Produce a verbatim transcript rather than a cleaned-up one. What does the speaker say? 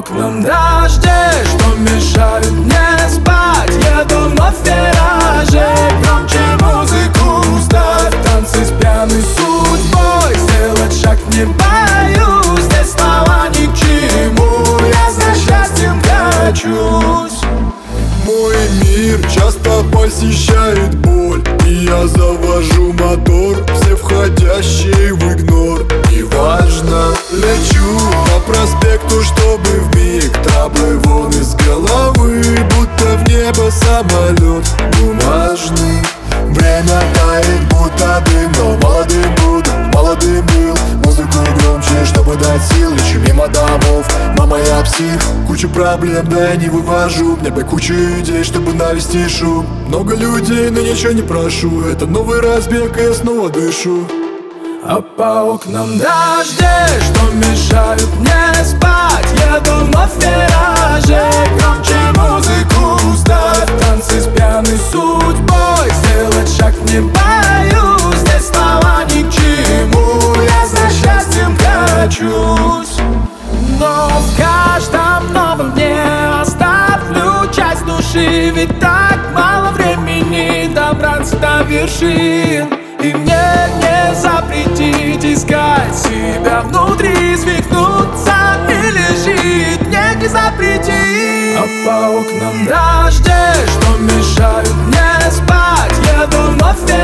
окнам дожди, что мешают мне спать. Еду вновь в вираже, громче музыку ставь. Танцы с пьяной судьбой, сделать шаг не боюсь. Здесь слова ни к чему, я за счастьем качусь. Мой мир часто посещает боль, и я завожу мотор, все входящие в игнор. Неважно, лечу по проспекту, чтобы вмиг траблы вон из головы, будто в небо самолет бумажный. Время тает, будто дым, но молодым буду, молодым был. Музыку громче, чтобы дать сил, лечу мимо домов. Мама, я псих, куча проблем, да я не вывожу. Мне бы кучу идей, чтобы навести шум. Много людей, но ничего не прошу. Это новый разбег, и я снова дышу. А по окнам дожди, что мешают мне спать. Еду вновь в вираже, громче музыку ставь. Танцы с пьяной судьбой, сделать шаг не боюсь. Здесь слова ни к чему, я за счастьем качусь. Но в каждом новом дне оставлю часть души, ведь так мало времени добраться до вершин. И мне не запретить искать себя внутри, свихнуться или жить мне не запретить. А по окнам дожди, что мешают мне спать. Еду вновь в